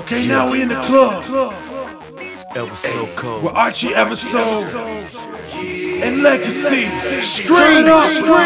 Okay, now we in the club. Everso With Archie Everso and Legacy. Straight up,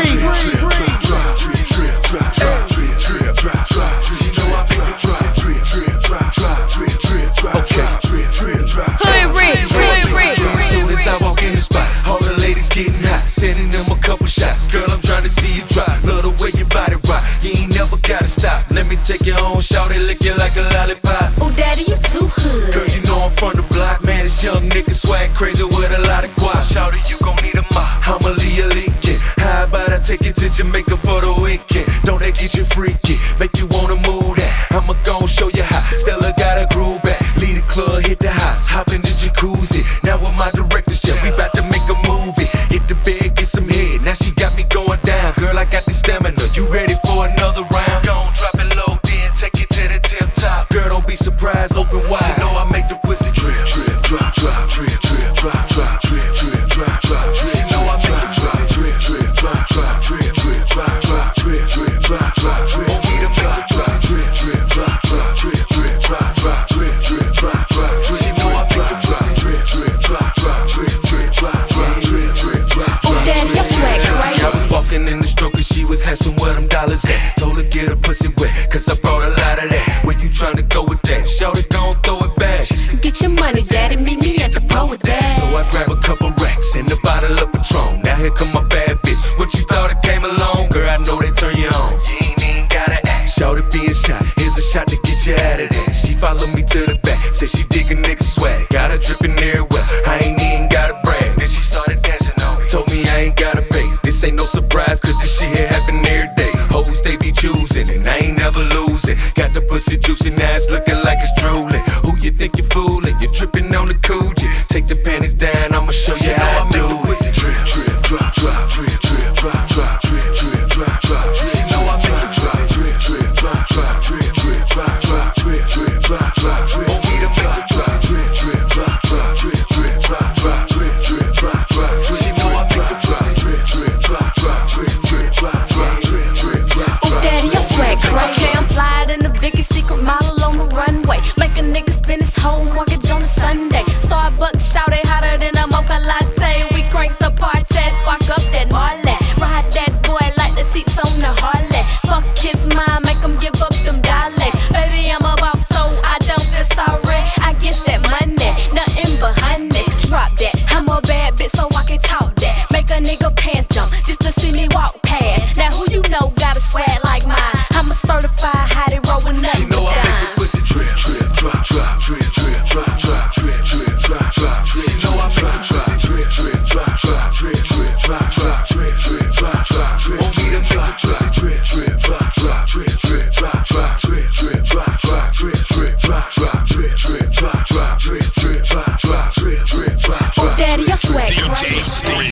As soon as I walk in the spot, all the ladies getting hot, sending them a couple shots. Girl, I'm trying to see you drop. Love the way your body rock. You ain't never gotta stop. Let me take you home, shout it, lick you like a lollipop. Oh, daddy, you too hood. Girl, you know I'm from the block, man. This young nigga swag crazy with a lot of guap. Shout it, you gon' need a mop. I'ma leave you leaking. How about I take you to Jamaica for the weekend? Don't that get you freaky? Make you wanna move that? I'ma gon' show you how. Stella got a groove back. Leave the club, hit the house, hop in the jacuzzi. Now with my director's check, we bout to make a movie. Hit the bed, get some head. Now she got me going down. Girl, I got the stamina. You ready for another round? Gon' drop it low, then take it to the tip top. Girl, don't be surprised, open wide. She know I make the pussy drip, drip, drop, drop, drip, drip, drop, drop, drip, drip, drop, drop, drip. She know I make the pussy drip, drip, drop, drop, drip, drip, drop, drop, drip, drip, drop, drop, drip. Want me to make the pussy drip, drip, drop, drop, drip, drip, drop, drop, drip, drip, drop, drop, drip. She know I make the pussy drip, drip, drop, drop, drip, drip, drop, drop, drip, drip, drop, drop. Oh, daddy, your swag crazy. I was walking in the stroke and she was asking where them dollars at. Told her get her pussy wet, cause I brought a lot of that. Where you tryna go with that? Shout it, gon' throw it back. Get your money, daddy, meet me at the pro with that. So I grab a couple racks and a bottle of Patron. Now here come my bad bitch. What you thought it came along? Girl, I know they turn you on. You ain't even gotta act. Shout it being shot, here's a shot to get you out of there. She followed me to the back, said she dig a nigga swag. Got her drippin' everywhere, I ain't even gotta brag. Then she started dancing on me, told me I ain't gotta pay. This ain't no surprise, cause this shit here happen every day. Hoes, they be choosing, and I ain't never losing. Got the pussy juicy, now it's looking like it's drooling. Who you think you're fooling? You're dripping on the coochie. Take the panties down, I'ma show you how I do it. Drip, drip, drop, drop.